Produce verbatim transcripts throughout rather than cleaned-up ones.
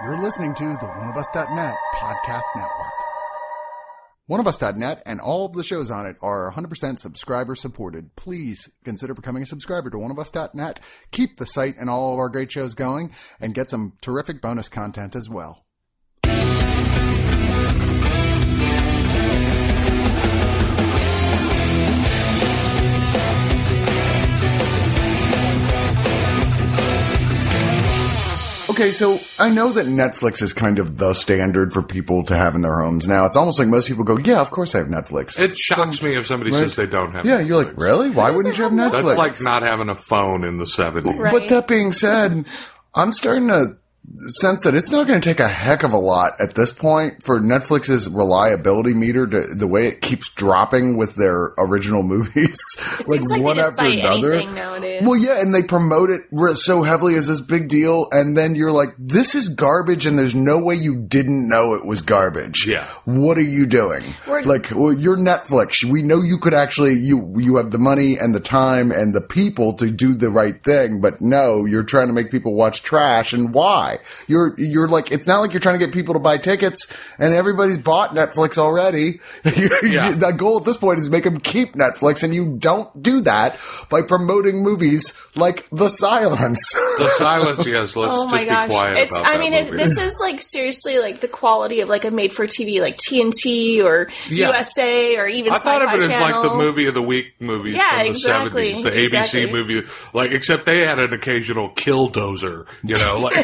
You're listening to the one of us dot net podcast network. one of us dot net and all of the shows on it are one hundred percent subscriber supported. Please consider becoming a subscriber to one of us dot net. Keep the site and all of our great shows going and get some terrific bonus content as well. Okay, so I know that Netflix is kind of the standard for people to have in their homes now. It's almost like most people go, yeah, of course I have Netflix. It shocks Some, me if somebody right? says they don't have yeah, Netflix. you're like, really? Why wouldn't you have Netflix? That's like not having a phone in the seventies. Right. But that being said, I'm starting to sense that it's not going to take a heck of a lot at this point for Netflix's reliability meter to the way it keeps dropping with their original movies. It seems like, one they just after buy another. anything nowadays. Well, yeah, and they promote it re- so heavily as this big deal, and then you're like, this is garbage, and there's no way you didn't know it was garbage. Yeah. What are you doing? We're- like, well, you're Netflix. We know you could actually, you you have the money and the time and the people to do the right thing, but no, you're trying to make people watch trash, and why? You're You're like, it's not like you're trying to get people to buy tickets and everybody's bought Netflix already. Yeah. The goal at this point is make them keep Netflix, and you don't do that by promoting movies like The Silence. The Silence, yes. Let's oh just my be gosh. quiet It's, about I that mean, it, movie. this is like seriously like the quality of like a made for T V, like T N T or Yeah. U S A or even I thought of Sci-Fi it as Channel. like the movie of the week movies Yeah, from the exactly, seventies, the A B C exactly. movie, like except they had an occasional killdozer, you know, like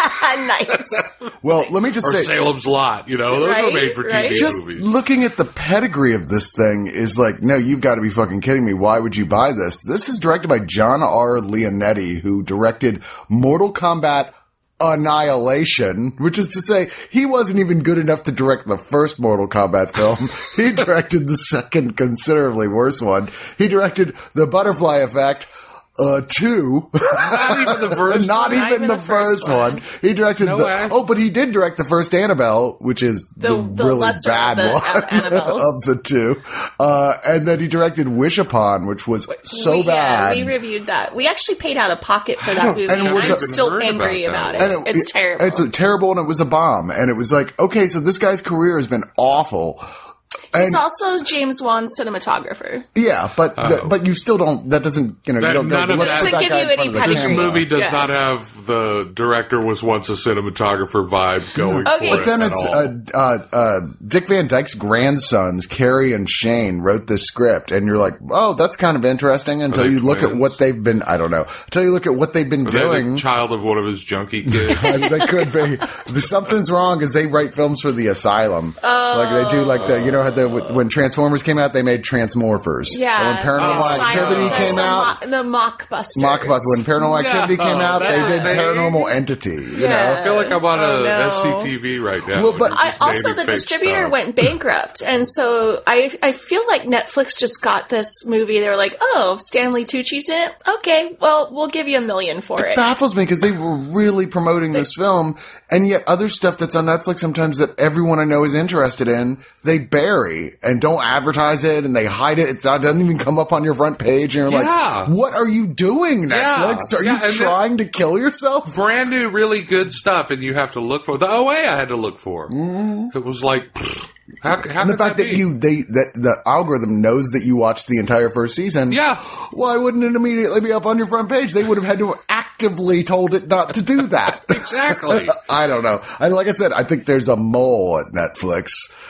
Nice. Well, let me just or say, Salem's Lot, you know, those Right, were made for T V right. just movies. looking at the pedigree of this thing is like, no, you've got to be fucking kidding me. Why would you buy this? This is directed by John R. Leonetti, who directed Mortal Kombat Annihilation, which is to say he wasn't even good enough to direct the first Mortal Kombat film. He directed the second, considerably worse one. He directed The Butterfly Effect, uh, two. Not even the first Not one. even, Not even the, the first first one. one. He directed No the, way. oh, but he did direct the first Annabelle, which is the, The- the really lesser bad of the one Annabelles. of the two. Uh, and then he directed Wish Upon, which was so we, bad. Yeah, we reviewed that. We actually paid out of pocket for that movie, and it and, was I'm a- still heard angry about about, that. it. And It's terrible. It's a terrible, and it was a bomb. And it was like, okay, so this guy's career has been awful. He's And- also James Wan's cinematographer. Yeah, but Oh. but you still don't. That doesn't you know That- you don't go. none of Let's that- put Doesn't that give guy you in front any of the pedigree. This camera. movie does Yeah. not have the director was once a cinematographer vibe going Okay. for But it then at it's all. uh, uh, uh, Dick Van Dyke's grandsons, Carrie and Shane, wrote this script, and you're like, oh, that's kind of interesting until they you look at twins? what they've been. I don't know. Until you look at what they've been Are they doing. the child of one of his junkie kids. they could be. The- Something's wrong because they write films for the asylum. Like they do, like the you know how the when Transformers came out, they made Transmorphers. Yeah. And when Paranormal the Activity Silence, came the out, Mo- the Mockbusters. Mockbusters. When Paranormal Activity came out, No, they did that Paranormal Entity. You Yeah. know. I feel like I'm on Oh, a no. S C T V right now. Well, but You're I, just also, naming the fake distributor stuff. went bankrupt, and so I I feel like Netflix just got this movie. They were like, "Oh, Stanley Tucci's in it. Okay, well, we'll give you a million for it." It baffles me because they were really promoting this film, and yet other stuff that's on Netflix sometimes that everyone I know is interested in, they bury and don't advertise it, and they hide it. It's not, it doesn't even come up on your front page, and you're Yeah. like, "What are you doing, Yeah. Netflix? Are Yeah, you and trying to kill yourself?" brand new, really good stuff, and you have to look for the O A. I had to look for. It was like, pfft, how, how And the could fact that, be? you they that the algorithm knows that you watched the entire first season. Yeah. Why wouldn't it immediately be up on your front page? They would have had to have actively told it not to do that. Exactly. I don't know. I like I said, I think there's a mole at Netflix.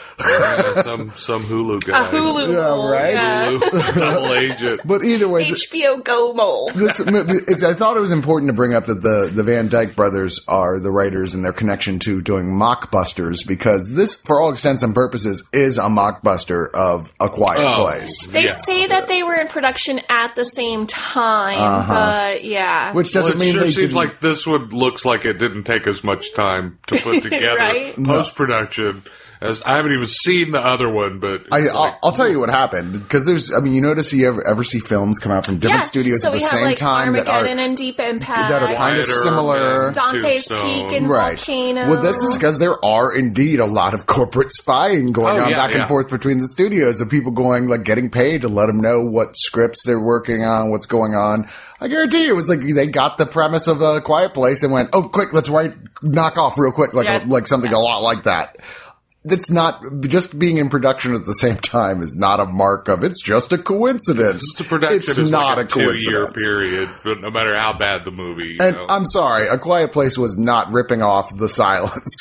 Yeah, some some Hulu guy. A Hulu, Yeah, mole, right? yeah. Hulu double agent. But either way, th- H B O Go mole. this, it's, I thought it was important to bring up that the, the Van Dyke brothers are the writers and their connection to doing Mockbusters, because this, for all extents and purposes, is a mockbuster of A Quiet Oh. Place. They Yeah. say that they were in production at the same time, but yeah. Which Well, doesn't it mean sure they seems didn't- like this one looks like it didn't take as much time to put together Right? post production As I haven't even seen the other one, but it's I, like, I'll, I'll tell you what happened because there's. I mean, you notice you ever, ever see films come out from different Yeah, studios so at the we have same like time that are Armageddon and Deep Impact, that are kind of Spider-Man, similar. Dante's Tombstone. Peak and Right. Volcano. Well, this is because there are indeed a lot of corporate spying going Oh, on yeah, back and yeah. forth between the studios of people going, like, getting paid to let them know what scripts they're working on, what's going on. I guarantee you, it was like they got the premise of A Quiet Place and went, oh, quick, let's write, knock off real quick, like, Yeah. like something a lot like that. That's not, just being in production at the same time is not a mark of, it's just a coincidence. the production it's is not like a, a two-year coincidence. period, but no matter how bad the movie. You And know. I'm sorry, A Quiet Place was not ripping off The Silence.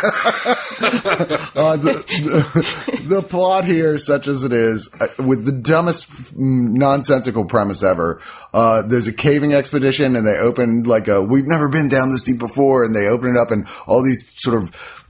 uh, the, the, the plot here, such as it is, uh, with the dumbest, f- nonsensical premise ever. Uh, there's a caving expedition, and they open like a, we've never been down this deep before, and they open it up, and all these sort of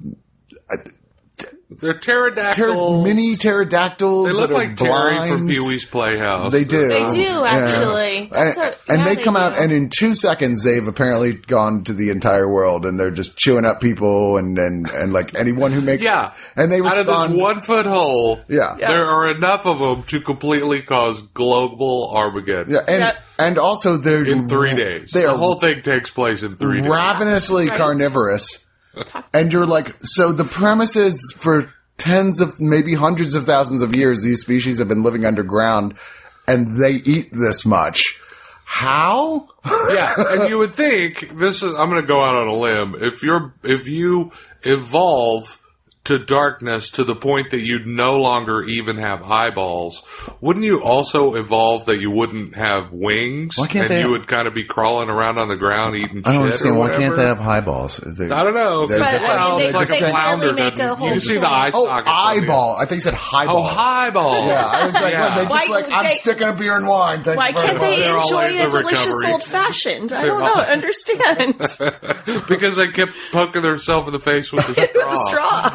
They're pterodactyls. ter- mini pterodactyls They look that are like Terry blind. from Pee Wee's Playhouse. They do. They do, actually. That's And, a- and yeah, they they come out, do. and in two seconds, they've apparently gone to the entire world, and they're just chewing up people, and and, and like anyone who makes, Yeah. and they Out of respond. this one foot hole, Yeah. Yeah. there are enough of them to completely cause global Armageddon. yeah, and Yeah. and also they're In three days. They the are whole thing takes place in three days. ravenously Right. carnivorous, Talk- and you're like, so the premise is for tens of, maybe hundreds of thousands of years, these species have been living underground, and they eat this much. How? Yeah, and you would think this is. I'm going to go out on a limb. If you're, if you evolve to darkness to the point that you'd no longer even have eyeballs, wouldn't you also evolve that you wouldn't have wings? Why can't and they- you would kind of be crawling around on the ground eating I don't shit understand. or Why whatever? can't they have eyeballs? Is they- I don't know. They're But, just I mean, like, they- it's like they a can flounder. really make a doesn't- whole you can see the joint. eye oh, socket. from the- eyeball. I think you said highball. Oh, highball. Yeah, I was like, Yeah. well, they just Why- like, I'm they- sticking a beer and wine. Thank Why you very can't they much. They're all enjoy in a the delicious recovery. old fashioned? I They're don't all- know. Understand? Because they kept poking themselves in the face with the straw. The straw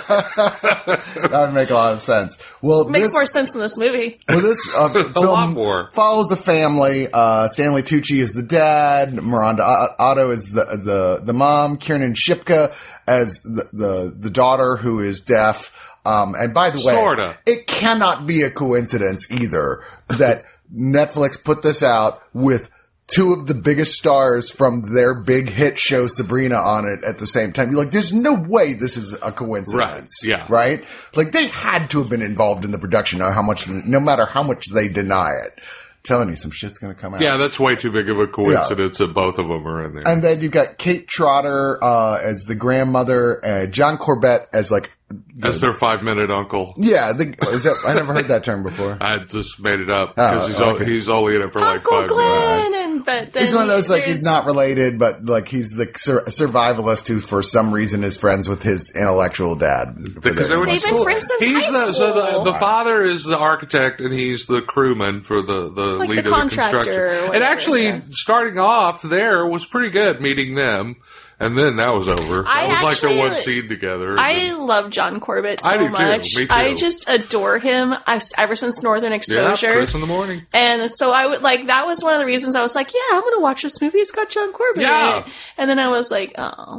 That would make a lot of sense. Well, makes this, more sense in this movie. Well, this uh, film lot more. follows a family. Uh, Stanley Tucci is the dad. Miranda O- Otto is the the the mom. Kiernan Shipka as the the, the daughter who is deaf. Um, and by the way, Sorta. it cannot be a coincidence either that Netflix put this out with two of the biggest stars from their big hit show Sabrina on it at the same time. You're like, there's no way this is a coincidence. Right, yeah. Right? Like, they had to have been involved in the production, no, how much, no matter how much they deny it. Telling you, some shit's gonna come out. Yeah, that's way too big of a coincidence that both of them are in there. And then you've got Kate Trotter, uh, as the grandmother, uh, John Corbett as like, That's their five minute uncle. yeah, the, is that, I never heard that term before. I just made it up because Oh, he's, o- okay. he's only in it for like Uncle five minutes. Glenn, and but then He's one of those, like, he's there's- not related, but, like, he's the sur- survivalist who, for some reason, is friends with his intellectual dad. Because they went to They've been school. friends since he's high the, So the, school. the father is the architect and he's the crewman for the, the Like the lead of the contractor construction. or And whatever, actually, yeah. starting off there was pretty good meeting them. And then that was over. I That was like their actually- one scene together. and I then- love John Corbett so I do too. much. Me too. I just adore him. I've ever since Northern yeah, Exposure. Chris in the morning. And so I would like that was one of the reasons I was like, yeah, I'm gonna watch this movie. It's got John Corbett Yeah. in it. And then I was like,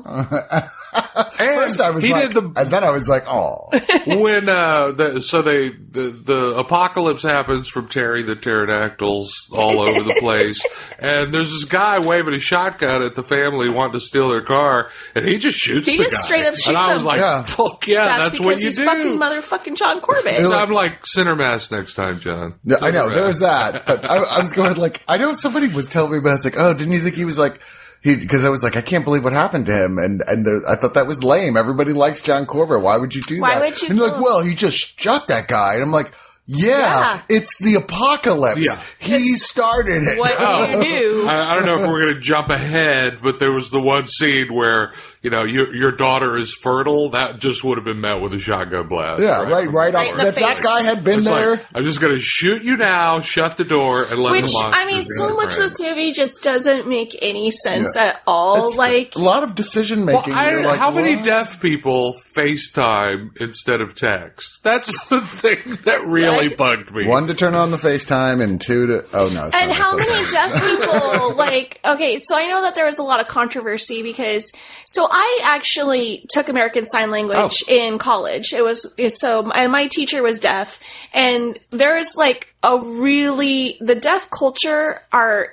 oh, And First I was he like, did the and then I was like, oh. when uh the, so they the, the apocalypse happens from Terry the pterodactyls all over the place, and there's this guy waving a shotgun at the family wanting to steal their car, and he just shoots He the just guy. straight up shoots and I was him. like, Yeah. fuck yeah, that's, that's, because what you he's do. fucking motherfucking John Corbett. So I'm like center mass next time, John. Yeah, I know, Center there mass. was that. But I, I was going like, I know somebody was telling me about it. It's like, oh, didn't you think he was like, he, because I was like, I can't believe what happened to him. And, and the, I thought that was lame. Everybody likes John Corbett. Why would you do Why that? would you and you're kill like, him? well, he just shot that guy. And I'm like, yeah, Yeah. it's the apocalypse. Yeah. He started it. What do you do? I, I don't know if we're going to jump ahead, but there was the one scene where, you know, your your daughter is fertile. That just would have been met with a shotgun blast. Yeah, right, from right. the up. Right in the If that face. guy had been It's there, like, I'm just going to shoot you now, shut the door, and let Which the monsters I mean, do so their much of thing. this movie just doesn't make any sense Yeah. at all. it's Like, a lot of decision Well, making. I, You're like, how many what? deaf people FaceTime instead of text? That's the thing that really really bugged me. One to turn on the FaceTime and two to oh no. It's And not how like many that. deaf people, like, okay, so I know that there was a lot of controversy because, so I actually took American Sign Language Oh. in college. It was, so, and my teacher was deaf, and there is like a really, the deaf culture are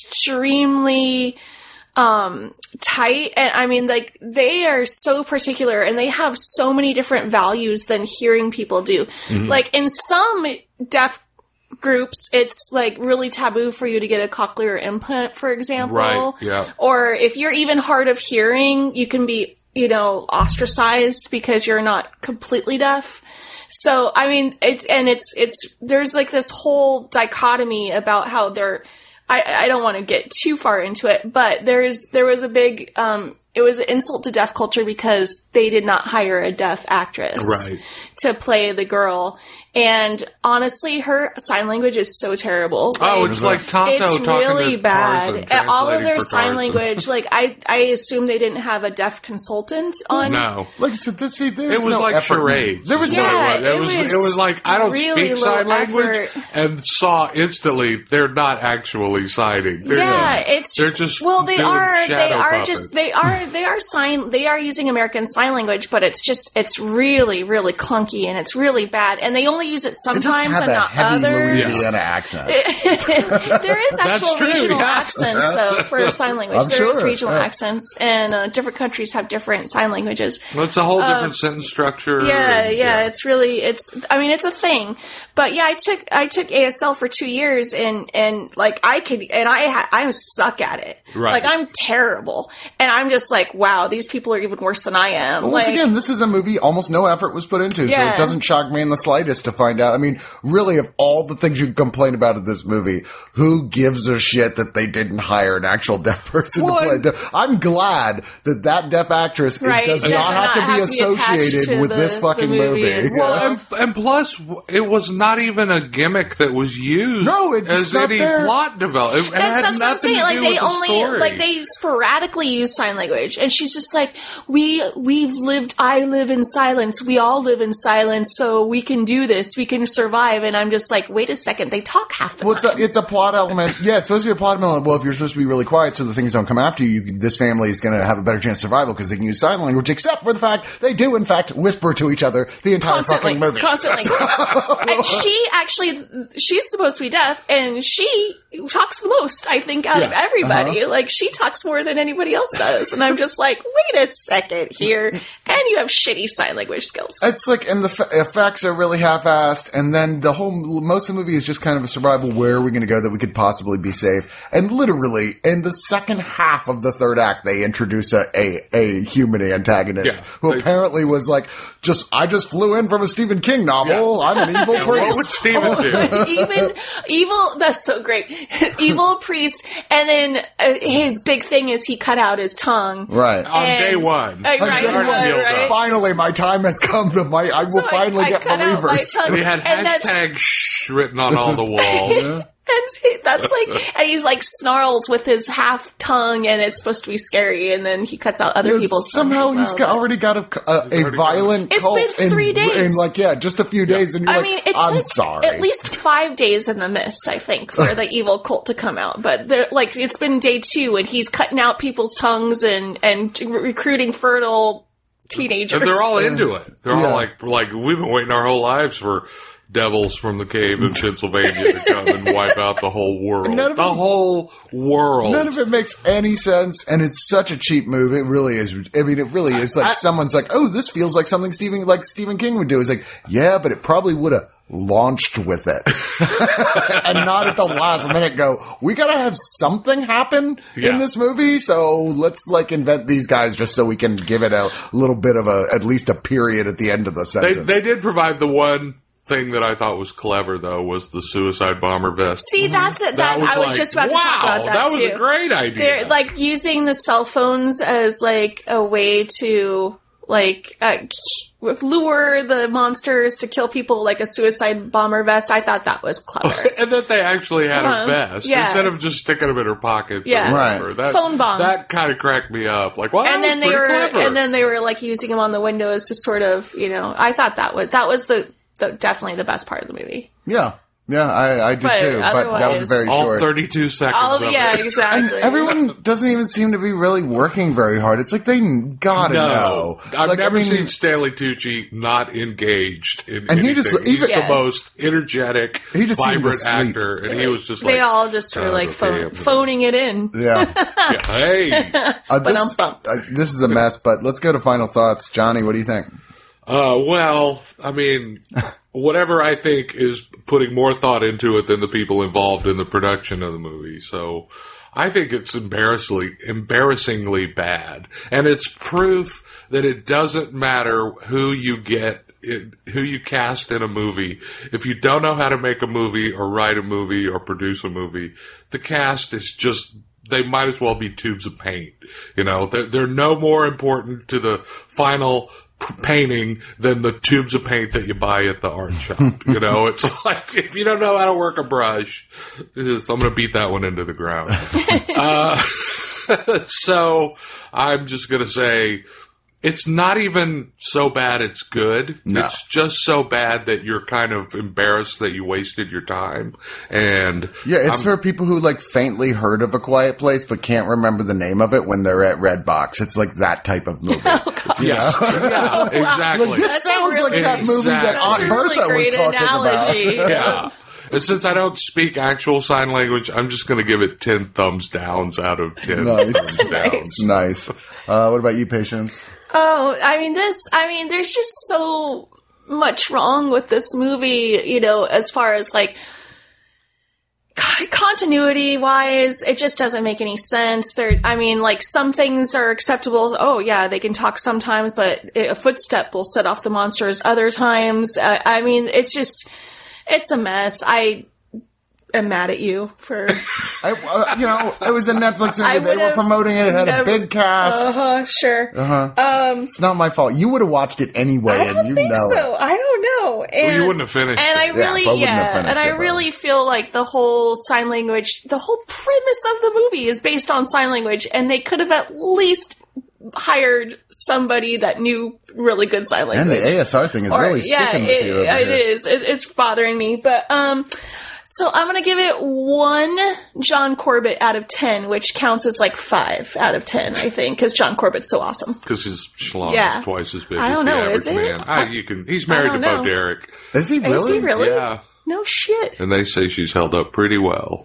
extremely, um, tight. And I mean, like, they are so particular and they have so many different values than hearing people do. Mm-hmm. Like, in some deaf groups, it's like really taboo for you to get a cochlear implant, for example. Right, yeah. Or if you're even hard of hearing, you can be, you know, ostracized because you're not completely deaf. So, I mean, it's, and it's, it's, there's like this whole dichotomy about how they're, I, I don't want to get too far into it, but there's, there was a big, um, it was an insult to deaf culture because they did not hire a deaf actress Right. to play the girl. And honestly, her sign language is so terrible. Oh, Like, it's like Tonto it's talking really to bad. Tarzan, And all of translating their for sign Tarzan. language, like I, I assume they didn't have a deaf consultant on. No. Like I said, this see, there It was no like effort. charades. There was is no what Yeah, it was. It it was, was it was like, I don't really speak sign low language, effort. and saw instantly they're not actually signing. They're Yeah, just, it's they're just well, they doing are they shadow are puppets. just they are they are sign they are using American Sign Language, but it's just it's really really clunky and it's really bad, and they only use it It just sometimes had and that not heavy others. Louisiana accent. There is actual true, regional yeah. accents though for sign language. I'm There is sure, regional yeah. accents, and uh, different countries have different sign languages. Well, it's a whole different sentence structure. uh, Yeah, and- yeah, it's really it's I mean it's a thing. But yeah, I took I took A S L for two years and and like I could and I ha- I suck at it. Right. Like I'm terrible. And I'm just like, wow, these people are even worse than I am. Well, once like, again, this is a movie almost no effort was put into, so Yeah. it doesn't shock me in the slightest to find out. I mean, really, of all the things you complain about in this movie, who gives a shit that they didn't hire an actual deaf person Well, to play and- deaf? I'm glad that that deaf actress it Right, does does not not have to be have to be attached associated to with the- this the fucking movie movie. as Well, well. and, and plus, it was not even a gimmick that was used. No, it's as not any there. plot development. It That's, had that's what I'm nothing saying. to Like do they with the only, story. like they sporadically use sign language, and she's just like, "We, we've lived. I live in silence. We all live in silence, so we can do this. We can survive." And I'm just like, "Wait a second. They talk half the Well, it's time." a, it's a plot element. Yeah, it's supposed to be a plot element. Well, if you're supposed to be really quiet so the things don't come after you, you this family is going to have a better chance of survival because they can use sign language, except for the fact they do, in fact, whisper to each other the entire Constantly, fucking movie. constantly. And she actually, she's supposed to be deaf, and she talks the most, I think, out of Yeah. everybody. Like, she talks more than anybody else does. And I'm just like, wait a second here. And you have shitty sign language skills. It's like, and the f- effects are really half-assed, and then the whole, most of the movie is just kind of a survival. Where are we going to go that we could possibly be safe? And literally, in the second half of the third act, they introduce a, a, a human antagonist Yeah. who They- apparently was like, just, I just flew in from a Stephen King novel. Yeah. I'm an evil And what would priest. Steven do? Even evil, that's so great. Evil priest, and then uh, his big thing is he cut out his tongue. Right. On And- day one. Uh, right, On day right, one. right. Finally, my time has come. The, my, I will So I- finally I get cut out my believers. tongue. And he had And that's- hashtag shh written on all the walls. And he- that's like, and he's like snarls with his half tongue, and it's supposed to be scary, and then he cuts out other people's tongues Somehow as well, he's got, but- already got a, a, a already violent It's cult been three in, days. in like yeah, just a few days, and you're I like, mean, it I'm took sorry. at least five days in the mist, I think, for the evil cult to come out. But they're- like, it's been day two, and he's cutting out people's tongues and and recruiting fertile teenagers. And they're all into it. They're Yeah. all like, like we've been waiting our whole lives for devils from the cave in Pennsylvania to come and wipe out the whole world. None of the them- whole world. None of it makes any sense, and it's such a cheap move. It really is. I mean, it really is like I- someone's like, "Oh, this feels like something Stephen like Stephen King would do." It's like, yeah, but it probably would have launched with it, and not at the last minute go, "We gotta have something happen Yeah. in this movie, so let's like invent these guys just so we can give it a little bit of a at least a period at the end of the They sentence." they did provide the one thing that I thought was clever though was the suicide bomber vest. See, that's it. That, That was I was like, just about to wow, talk about that, that was too. a great idea. They're like using the cell phones as like a way to like uh, lure the monsters to kill people, like a suicide bomber vest. I thought that was clever. and that they actually had Uh-huh. a vest Yeah. instead of just sticking them in her pockets. Yeah. or whatever. Right. That, Phone bomb. That kind of cracked me up. Like, well, and that then was they pretty were, clever. and then they were like using them on the windows to sort of, you know. I thought that was that was the the, definitely the best part of the movie. Yeah. Yeah, I, I do But too. But that was otherwise- very All short. thirty-two seconds Oh, of yeah, it. exactly. Everyone doesn't even seem to be really working very hard. It's like they gotta No, know. I've Like, I never mean, seen Stanley Tucci not engaged in And anything. he just- He's even- the Yeah. most energetic, He just seemed to vibrant sleep. actor, and he was just like, they all just were uh, like okay, phone, I'm gonna- phoning it in. Yeah. yeah, hey, Uh, this, Ba-dum-bum. uh, this is a mess, but let's go to final thoughts. Johnny, what do you think? uh, well, I mean, whatever I think is putting more thought into it than the people involved in the production of the movie. So I think it's embarrassingly, embarrassingly bad. And it's proof that it doesn't matter who you get, it, who you cast in a movie. If you don't know how to make a movie or write a movie or produce a movie, the cast is just, they might as well be tubes of paint. You know, they're, they're no more important to the final painting than the tubes of paint that you buy at the art shop. You know, it's like, if you don't know how to work a brush, this is, I'm going to beat that one into the ground. uh, so I'm just going to say, it's not even so bad it's good. No. It's just so bad that you're kind of embarrassed that you wasted your time. And Yeah, it's I'm- for people who like faintly heard of A Quiet Place but can't remember the name of it when they're at Redbox. It's like that type of movie. yes, yeah, exactly. Like, this That's a sounds really- like that movie that Exactly. Aunt That's a Bertha really great was talking analogy. about. Yeah. And since I don't speak actual sign language, I'm just going to give it ten thumbs downs out of ten Nice. thumbs downs. Nice. Uh, what about you, Patience? Oh, I mean, this, I mean, there's just so much wrong with this movie, you know, as far as like continuity wise, it just doesn't make any sense. There, I mean, like some things are acceptable. Oh, yeah, they can talk sometimes, but a footstep will set off the monsters other times. Uh, I mean, it's just, it's a mess. I am mad at you for. I, uh, you know, it was a Netflix I movie. They were would've promoting it. It had a never- big cast. Uh huh, sure. Uh-huh. Um, It's not my fault. You would have watched it anyway, I and don't you think know so. it. I don't know. And, Well, you wouldn't have finished And it. I Yeah, really, Bo wouldn't have yeah, finished and I it, really feel like the whole sign language, the whole premise of the movie is based on sign language, and they could have at least hired somebody that knew really good sign language. And the A S R thing is Or- really yeah, sticking with it, you over it here. is. It, it's bothering me, but um. So I'm gonna give it one John Corbett out of ten, which counts as like five out of ten, I think, because John Corbett's so awesome. Because his schlong Yeah. is twice as big I as don't the know, average is it? man. I, you can, he's married to don't Bo know. Derek. Is he really? Is he really? Yeah. No shit. And they say she's held up pretty well.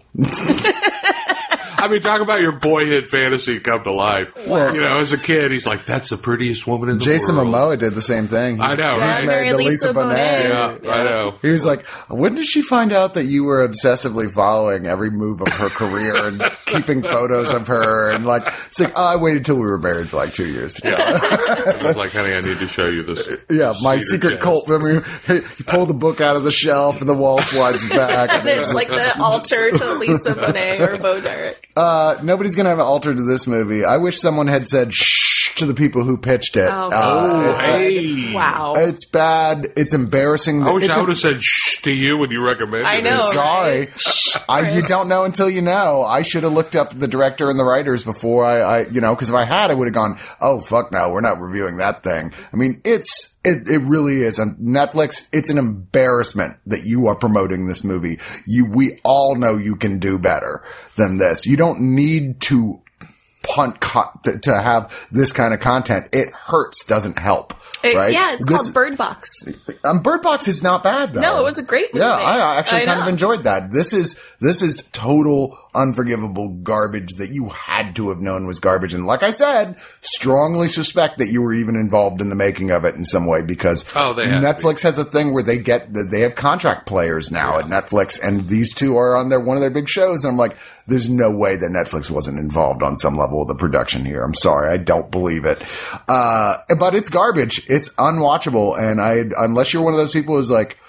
I mean, talk about your boyhood fantasy come to life. Well- you know, as a kid, he's like, that's the prettiest woman in the Jason world. Momoa did the same thing. I know, Yeah, right? He's married married to Lisa Lisa Bonet. Bonet. Yeah, I know. He was like, when did she find out that you were obsessively following every move of her career and keeping photos of her? And like, it's like, oh, I waited till we were married for like two years together. I was like, honey, I need to show you this. Yeah, my cedar secret chest. cult. I mean, he pull the book out of the shelf and the wall slides back. And it's like the altar to Lisa Bonet or Bo Derek. Uh, nobody's going to have an altar to this movie. I wish someone had said shh to the people who pitched it. Oh, uh, it- Hey. Wow. It's bad. It's embarrassing. I wish it's I a- would have said shh to you when you recommended I know. it. Sorry. Right? Shh, I, you Chris. don't know until you know. I should have looked up the director and the writers before I, I you know, because if I had, I would have gone, oh, fuck no, we're not reviewing that thing. I mean, it's, it, it really is. On Netflix, it's an embarrassment that you are promoting this movie. You, we all know you can do better than this. You don't need to punt co- to, to have this kind of content. It hurts, doesn't help. It- right? Yeah, it's This- called Bird Box. Um, Bird Box is not bad though. No, it was a great movie. Yeah, I actually I kind of know. enjoyed that. This is this is total unforgivable garbage that you had to have known was garbage. And like I said, strongly suspect that you were even involved in the making of it in some way because Oh, they have to Netflix has a thing where they get they have contract players now at Netflix, and these two are on their one of their big shows. And I'm like, there's no way that Netflix wasn't involved on some level of the production here. I'm sorry, I don't believe it. Uh, but it's garbage. It's unwatchable, and I unless you're one of those people who's like,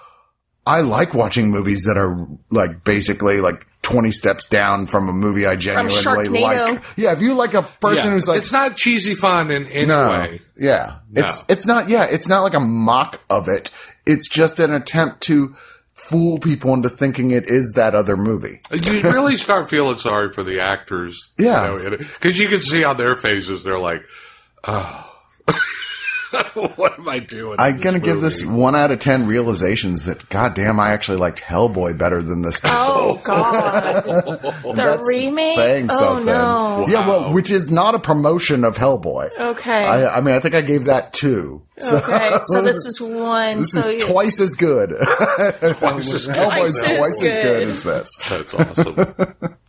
I like watching movies that are like basically like twenty steps down from a movie I genuinely Sharknado. like. Yeah, if you like a person Yeah. who's like, it's not cheesy fun in any no, way. yeah, No. it's it's not. Yeah, it's not like a mock of it. It's just an attempt to fool people into thinking it is that other movie. You really start feeling sorry for the actors. Yeah. Because you, know, you can see on their faces, they're like, oh. What am I doing? I'm going to give this one out of ten realizations that, goddamn, I actually liked Hellboy better than this. Oh, God. The That's remake? saying Oh, something. no. Yeah, well, Wow. which is not a promotion of Hellboy. Okay. I, I mean, I think I gave that two. So, Okay, so this is one. this so is you- twice as good. Twice as good. Hellboy's Twice as twice as good good. as this. That's awesome.